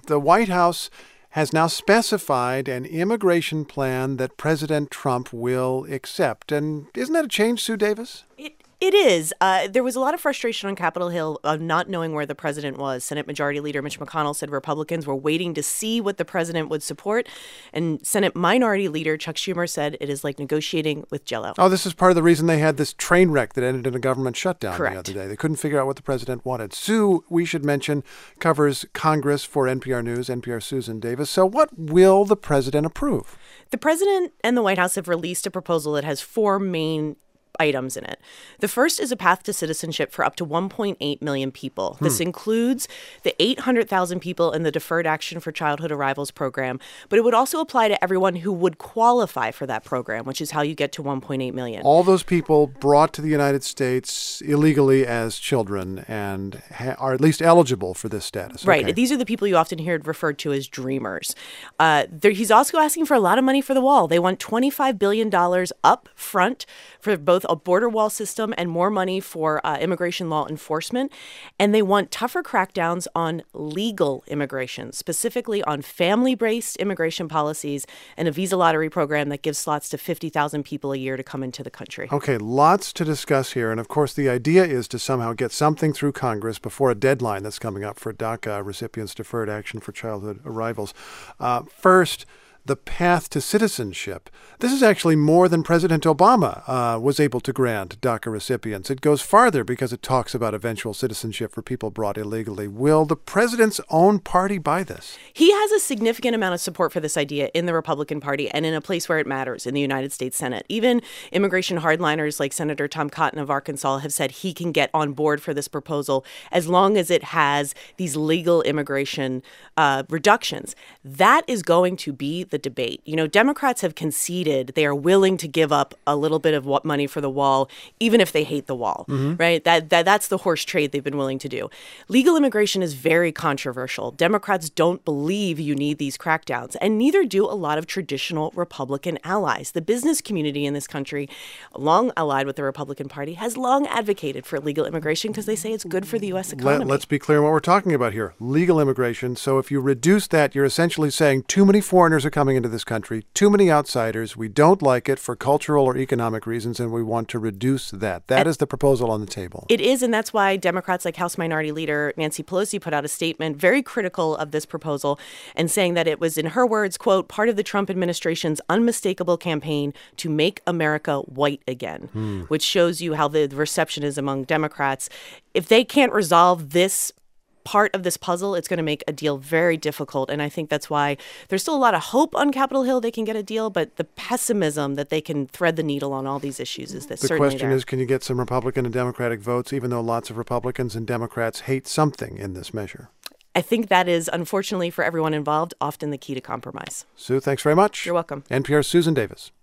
the White House has now specified an immigration plan that President Trump will accept. And isn't that a change, Sue Davis? It is. There was a lot of frustration on Capitol Hill of not knowing where the president was. Senate Majority Leader Mitch McConnell said Republicans were waiting to see what the president would support. And Senate Minority Leader Chuck Schumer said it is like negotiating with Jell-O. Oh, this is part of the reason they had this train wreck that ended in a government shutdown Correct. the other day. They couldn't figure out what the president wanted. Sue, we should mention, covers Congress for NPR News, NPR's Susan Davis. So what will the president approve? The president and the White House have released a proposal that has four main items in it. The first is a path to citizenship for up to 1.8 million people. This includes the 800,000 people in the Deferred Action for Childhood Arrivals program, but it would also apply to everyone who would qualify for that program, which is how you get to 1.8 million. All those people brought to the United States illegally as children and are at least eligible for this status. Right. Okay. These are the people you often hear referred to as dreamers. He's also asking for a lot of money for the wall. They want $25 billion up front for both a border wall system and more money for immigration law enforcement. And they want tougher crackdowns on legal immigration, specifically on family-based immigration policies and a visa lottery program that gives slots to 50,000 people a year to come into the country. Okay, lots to discuss here. And of course, the idea is to somehow get something through Congress before a deadline that's coming up for DACA recipients' Deferred Action for Childhood Arrivals. First, the path to citizenship. This is actually more than President Obama was able to grant DACA recipients. It goes farther because it talks about eventual citizenship for people brought illegally. Will the president's own party buy this? He has a significant amount of support for this idea in the Republican Party and in a place where it matters, in the United States Senate. Even immigration hardliners like Senator Tom Cotton of Arkansas have said he can get on board for this proposal as long as it has these legal immigration reductions. That is going to be the debate. You know, Democrats have conceded they are willing to give up a little bit of money for the wall, even if they hate the wall, right? That's the horse trade they've been willing to do. Legal immigration is very controversial. Democrats don't believe you need these crackdowns, and neither do a lot of traditional Republican allies. The business community in this country, long allied with the Republican Party, has long advocated for legal immigration because they say it's good for the U.S. economy. Let's be clear on what we're talking about here. Legal immigration. So if you reduce that, you're essentially saying too many foreigners are coming into this country, too many outsiders. We don't like it for cultural or economic reasons, and we want to reduce that. That is the proposal on the table. It is, and that's why Democrats like House Minority Leader Nancy Pelosi put out a statement very critical of this proposal and saying that it was, in her words, quote, part of the Trump administration's unmistakable campaign to make America white again, which shows you how the reception is among Democrats. If they can't resolve this part of this puzzle, it's going to make a deal very difficult. And I think that's why there's still a lot of hope on Capitol Hill they can get a deal, but the pessimism that they can thread the needle on all these issues is certainly there. The question is, can you get some Republican and Democratic votes, even though lots of Republicans and Democrats hate something in this measure? I think that is, unfortunately for everyone involved, often the key to compromise. Sue, thanks very much. You're welcome. NPR's Susan Davis.